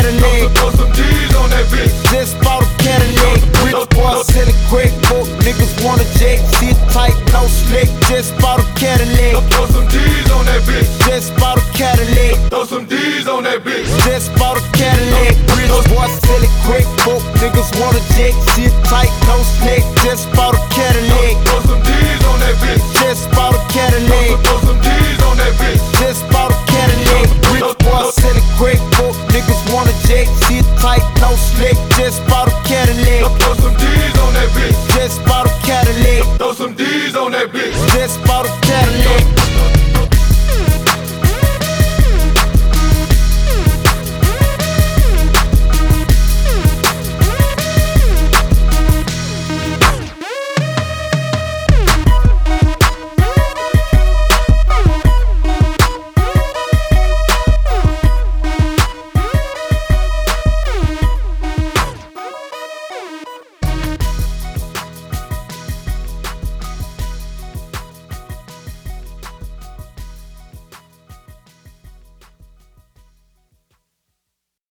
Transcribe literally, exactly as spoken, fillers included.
Cadillac. Throw some G's on that bitch. Just bought a Cadillac. Rich boy selling crack book. Niggas want a jet. Sit tight, no slick. Just bought a Cadillac. Throw some G's on that bitch. Just bought a Cadillac. Throw some D's on that bitch. Just bought a Cadillac. Rich boy selling crack book. Niggas want a jet. Sit tight, no slick.